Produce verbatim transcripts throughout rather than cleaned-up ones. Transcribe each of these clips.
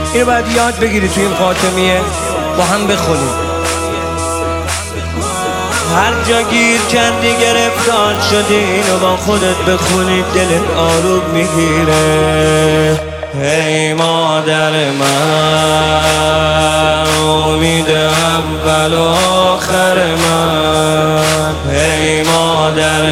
اینو باید یاد بگیری توی این خاتمیه با هم بخونیم. هر جا گیر کردی گرفتار شدی اینو با خودت بخونی دلت آروم میگیره. ای مادر من امید اول و آخر من، ای مادر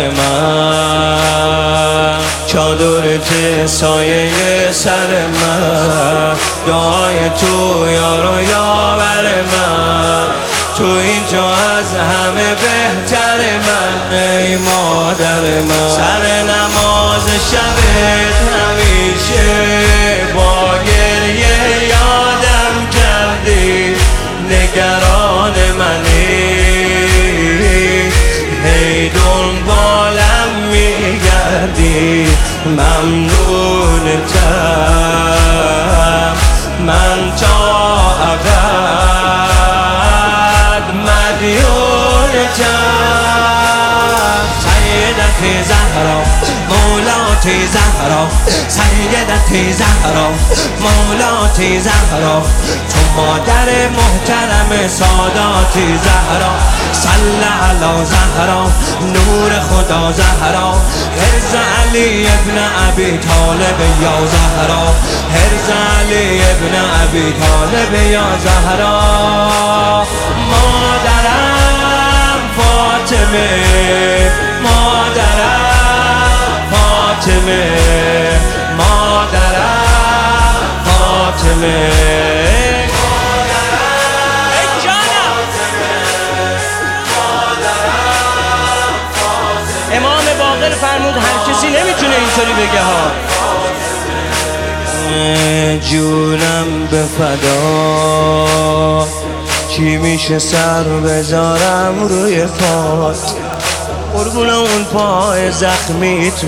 من چادرت سایه سر من، دعای تو یار و یاور من، تو اینجا از همه بهتر من. ای مادر من سر نماز شبت همیشه با گریه یادم کردی، نگران منی، هی دنبالم میگردی، ممنونتم من تا ابد مدیونتم. سیدتی زهرا مولاتی زهرا، سیدتی زهرا مولاتی زهرا، تو مادر محترم ساداتی زهرا. صل علی زهرا نور خدا زهرا، حرز علی ابن ابی طالب یا زهرا، حرز علی ابن ابی طالب یا زهرا. مادرم فاطمه، مادرم فاطمه، مادرم فاطمه. امام باقر فرمود هر کسی نمیتونه اینطوری بگه ها. جونم به فدا، چی میشه سر بذارم روی پات، قربون اون پای زخمیت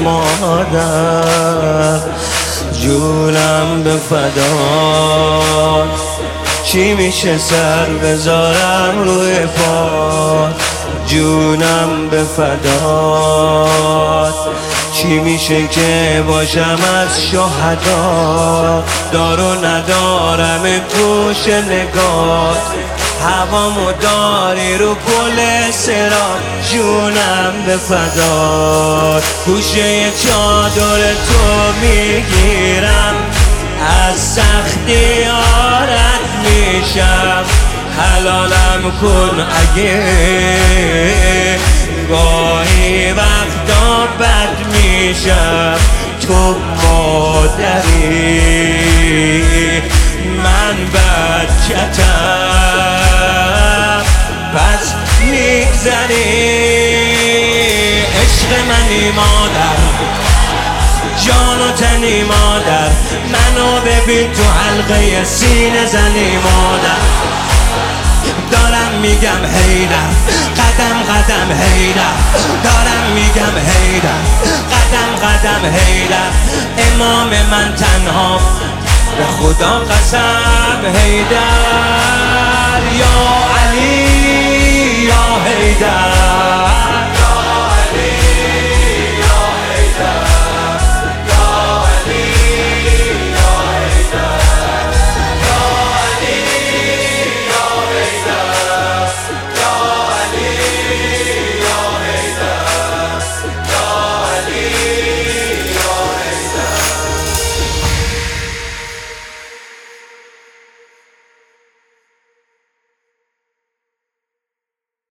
مادر. جونم به فدا، چی میشه سر بذارم روی پات، جونم به فدات، چی میشه که باشم از شهدا، دارو ندارم گوش نگات، هوامو داری رو پل صراط. جونم به فدات، گوشه چادر تو میگیرم، از سختی آرد میشم، حلالم کن اگه گاهی وقتا بد میشم. تو مادری من بچتم پس میگذری، عشق منی مادر، جان و تنی مادر، منو ببین تو حلقه سینه زنی مادر. دارم میگم هیدر قدم قدم هیدر، دارم میگم هیدر قدم قدم هیدر، امام من تنها به خدا قسم هیدر، یا علی یا هیدر.